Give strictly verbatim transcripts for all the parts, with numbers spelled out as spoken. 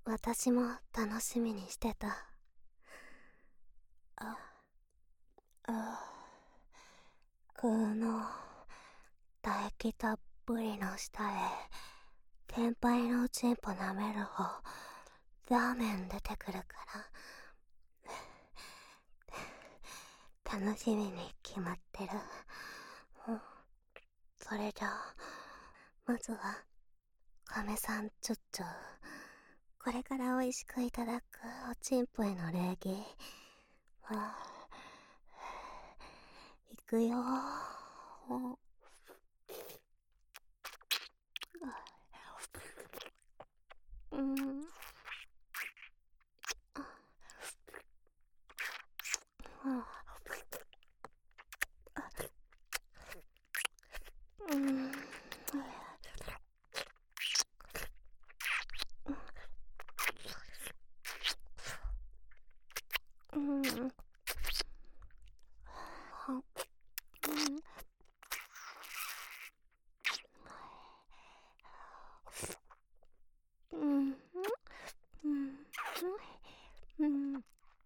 私も楽しみにしてた。あ、あ、この唾液たっぷりの下へ天杯のチンポ舐める方ラーメン出てくるから楽しみに決まってる。それじゃあまずは亀さんちょっちょこれから美味しくいただくおちんぽへの礼儀。いくよー。うん。うん。うん。うん。うん。うん。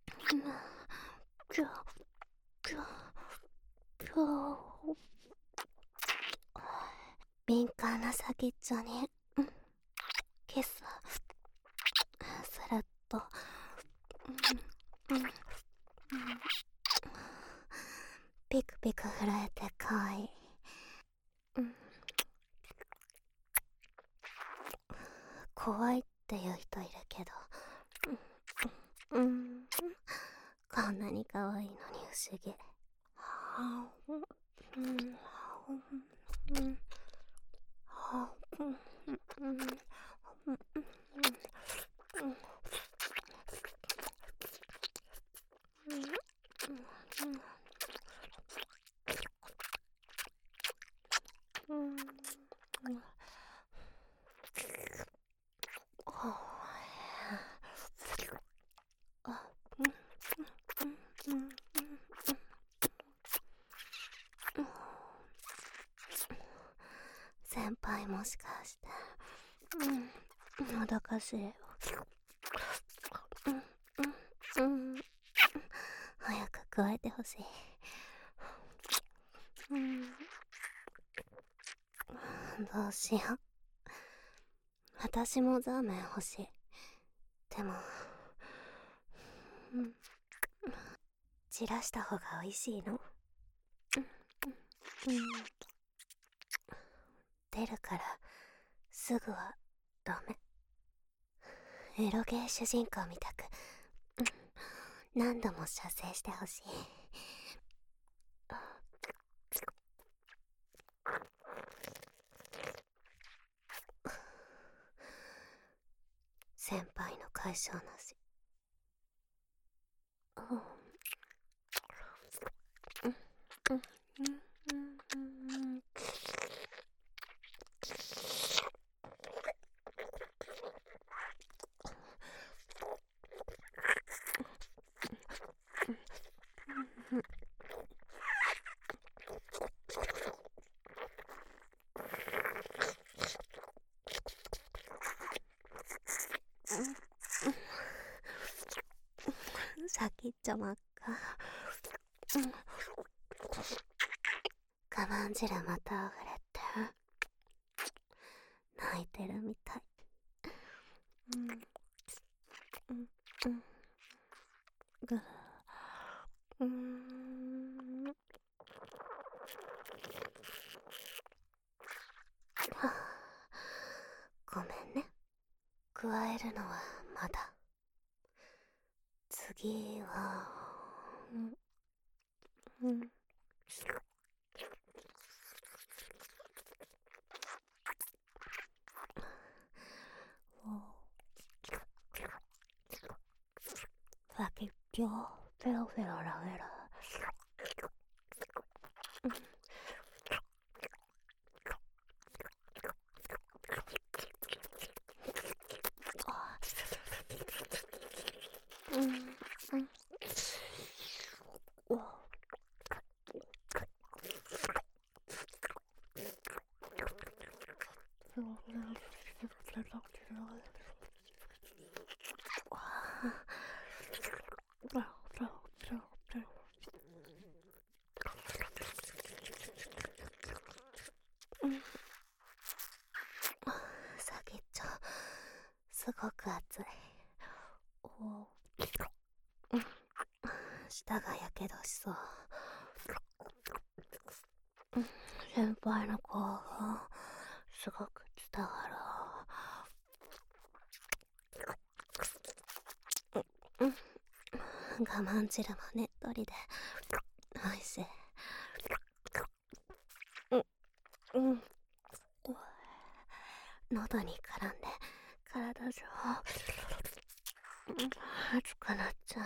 ぴょぴょぴょ敏感な先っちょにキスすると、うんうん、ピクピク震えてかわいい。うん、怖いって言う人いるけど、うん、うん、こんなに可愛いのに不思議。うん、うん、うん、うん、うん、先輩もしかして、うん、もどかしいよ。うん、うん、早く加えてほしい。うん、どうしよう。私もザーメン欲しい。でも、うん、散らした方が美味しいの。うん、出るからすぐはダメ。エロゲー主人公みたく、うん、何度も射精してほしい。先輩の解消なし。うん、うん、うん、うん、先っちょ真っ赤。うん、我慢汁また溢れて泣いてるみたい。うん、うん、うん、ぐー、うーん、はあ、ごめんね。加えるのはまだ。次は、うん、うん、先っちょペロペロラベラ。うん、うん、うわ、 舌がやけどしそう。先輩の興奮すごく伝わる。我慢汁もねっとりでおいしい。うん、喉に絡んで体中熱くなっちゃ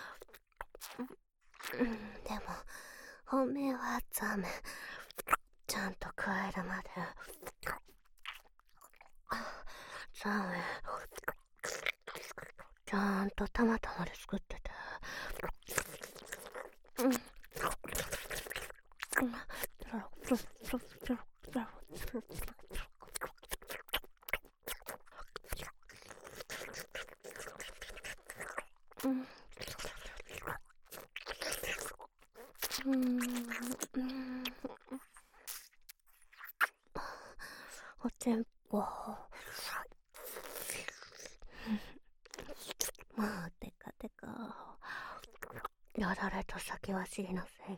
う。うん、でも本命はザーメンちゃんと食えるまでザーメンちゃんとたまたまで作ってて、うん、うん、うん、おてんぽまあてかてかやられた先は尻のせい。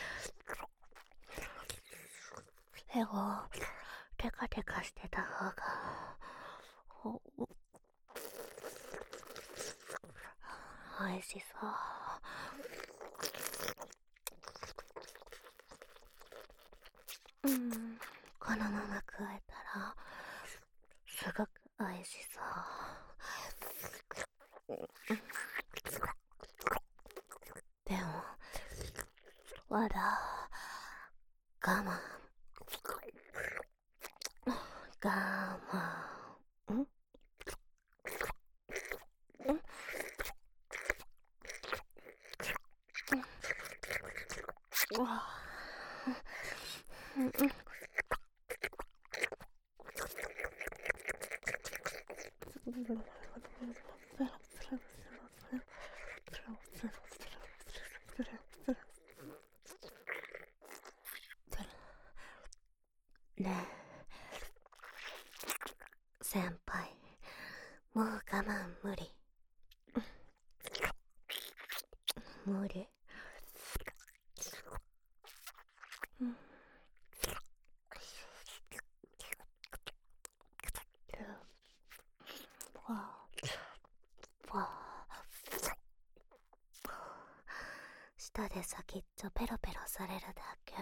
エゴテカテカしてた方がおおいしそう。うん、このまま食えたらすごくおいしそう。でもまだ我慢我慢んんうわねえ先輩、もう我慢無理無理。うん舌で先っちょペロペロされるだけ。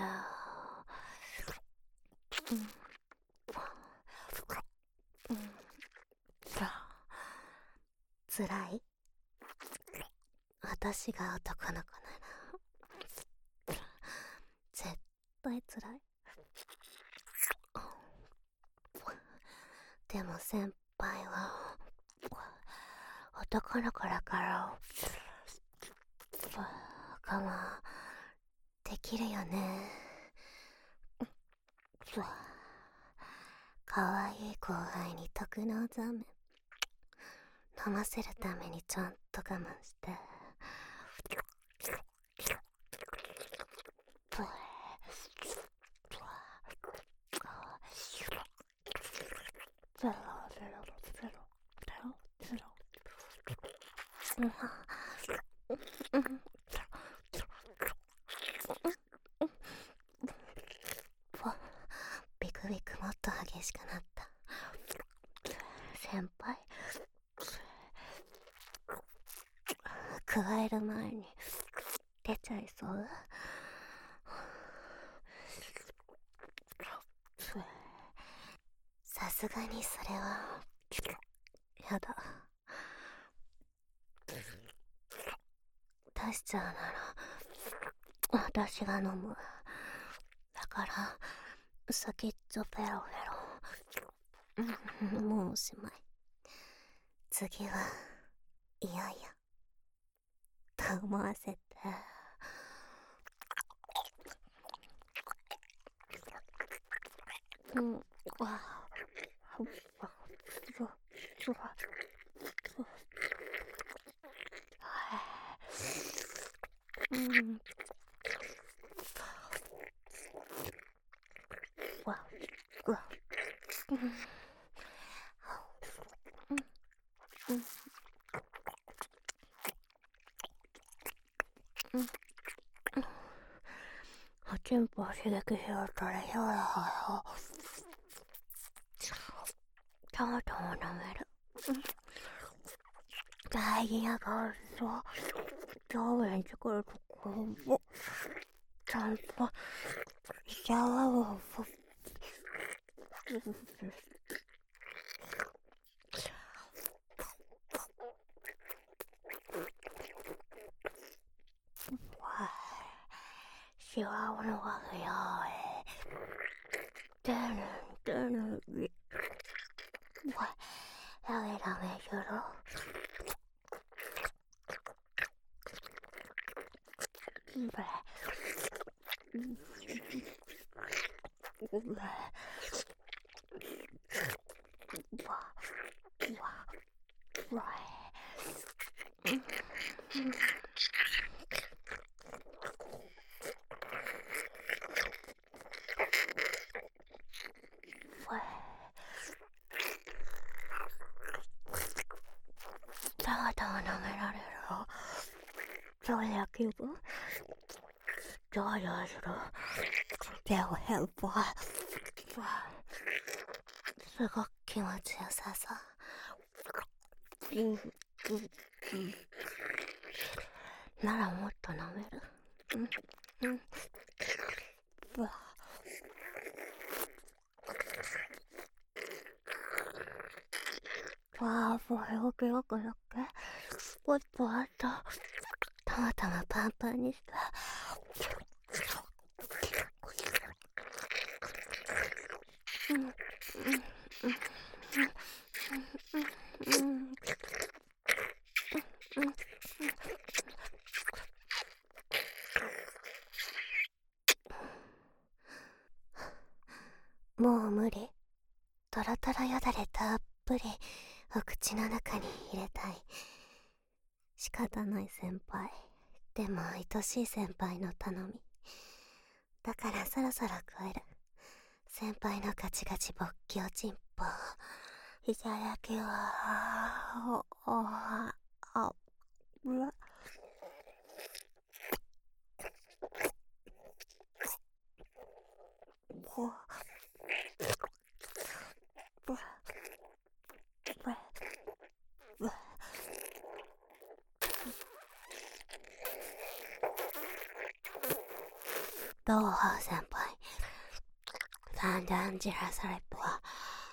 うんうん、つらい。私が男の子なら絶対つらい。でも先輩は男の子だから我慢できるよね。かわいい後輩に特納ザーメン飲ませるためにちゃんと我慢してビクビクもっと激しくなった。先輩加える前に出ちゃいそう。さすがにそれはやだ。出しちゃうなら私が飲む。だから先っちょペロペロ。もうおしまい。次はいよいよと思わせて。うん、わあ、うん、わ、わ、うん、うん、うん。 チンポを刺激しようとでしょうだから、トマトも舐める。大事な感想、上下に作るところも、ちゃんと、シャワーを、シワーのがすやーてぬんてぬび。ダメダメしろ。たまたま舐められるのそれだけどどうぞする手をヘルプはすごく気持ちよさそう。うんうんうんならもっと舐める。うんうんうわわあ、これをくよくよくポッポあとたまたまパンパンにしたうんうんうんうんうんうんもう無理。トロトロよだれたっぷりお口の中に入れたい。仕方ない先輩。でも愛しい先輩の頼み。だからそろそろ食える。先輩のガチガチ勃起おちんぽ。いただきはおああうわほうどう先輩散々じらされっぽは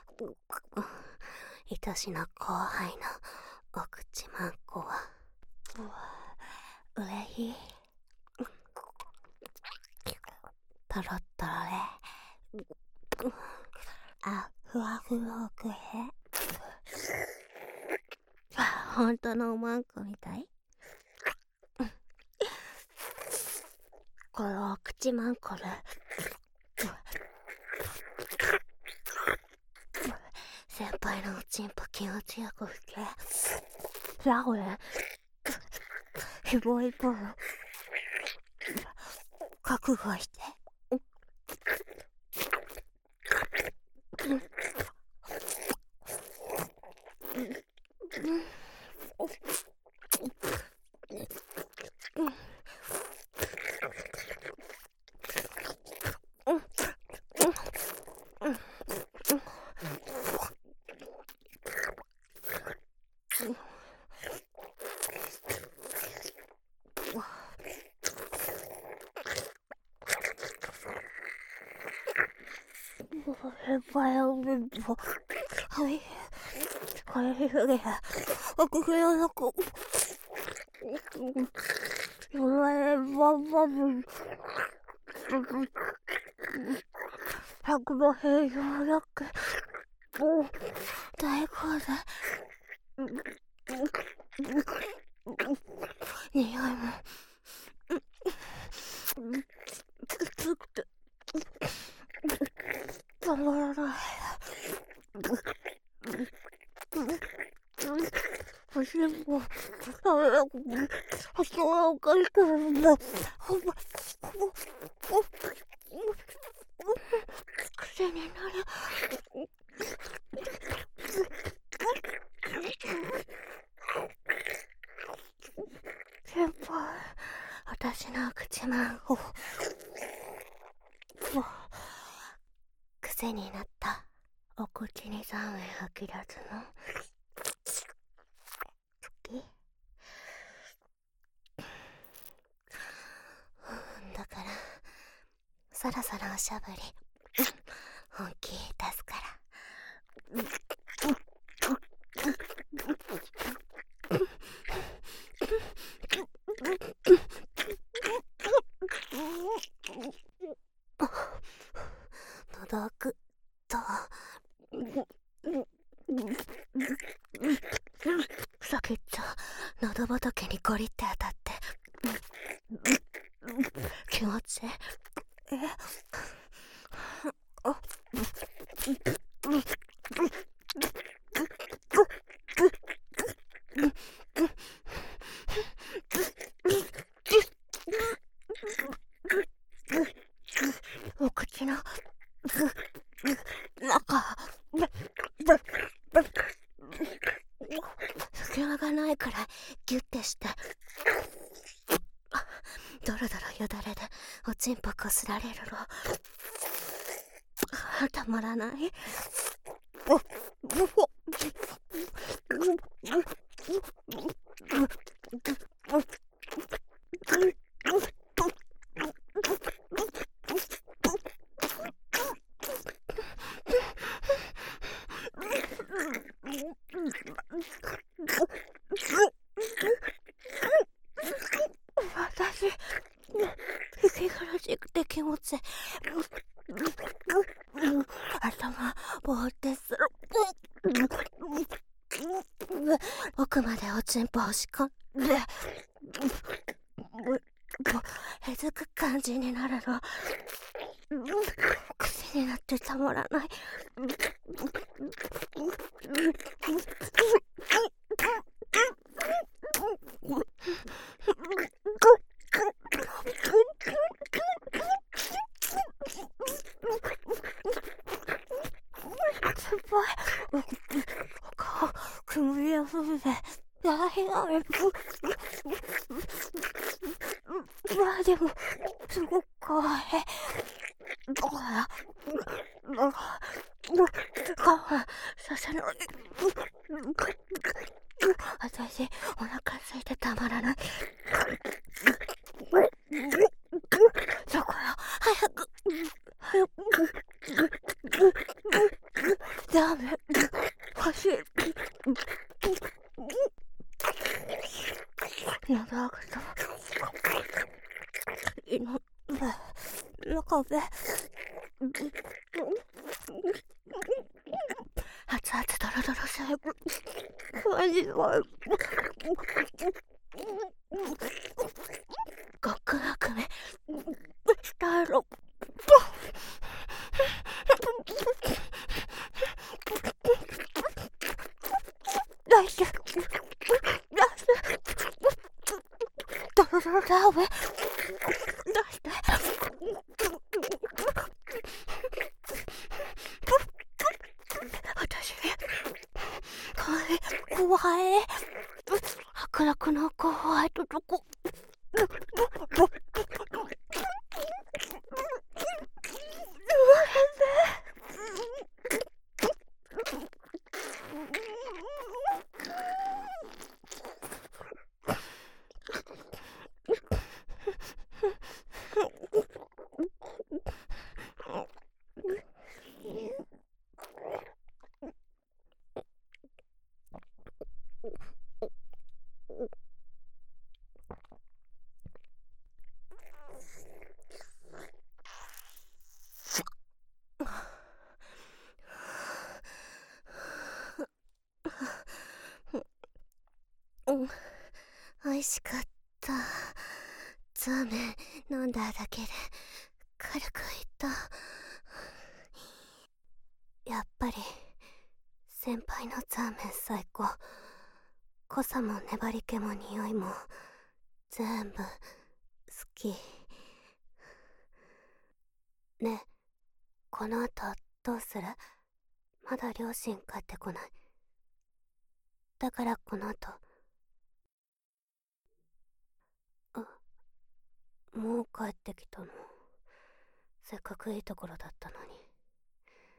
愛しの後輩のお口まんこはうれしいとろっとろであふわふわくへほんとのおまんこみたい。このお口まんこで先輩のおちんぽ気持ちよくして、さこれ、ひぼいぽ覚悟して。先輩を見ると、はい、これすげえ、僕の中、お前、バンバン、百の平洋だけ、もう、大好だ。匂いも、きつくて、たまらない。私も、ダメだ、足はおかしくなるんだ。ほんま、癖になる。先輩、私の口まんこ、 癖になった。お口にザーメン吐き出すの好きだからそろそろおしゃぶり本気出すから喉くと先っちょ喉仏にゴリって当たって気持ちいい。えあお口の中隙間がないくらいギュッてしてドロドロよだれでおちんぽこすられるのたまらない。私息苦しくて気持ちいい。頭ぼーってする。奥までおちんぽ押し込んでへずく感じになるの癖になってたまらない。先輩顔煙やふべ大変だね。まあでもすごくかわいい。だから我慢させない。私お腹空いてたまらない。だから早く早くダメ欲しい。長くといの中で熱々ドロドロ成分味わう極悪めしたろ出して出してドロドロだべ出して私怖い白濁の怖いとどこ美味しかった。ザーメン飲んだだけで軽くいった。やっぱり先輩のザーメン最高。濃さも粘り気も匂いも全部好き。ねえ、この後どうする？まだ両親帰ってこない。だからこの後もう帰ってきたの？せっかくいいところだったのに。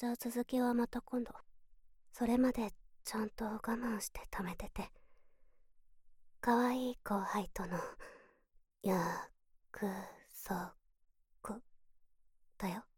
じゃあ続きはまた今度。それまでちゃんと我慢して貯めてて。可愛い後輩との約束だよ。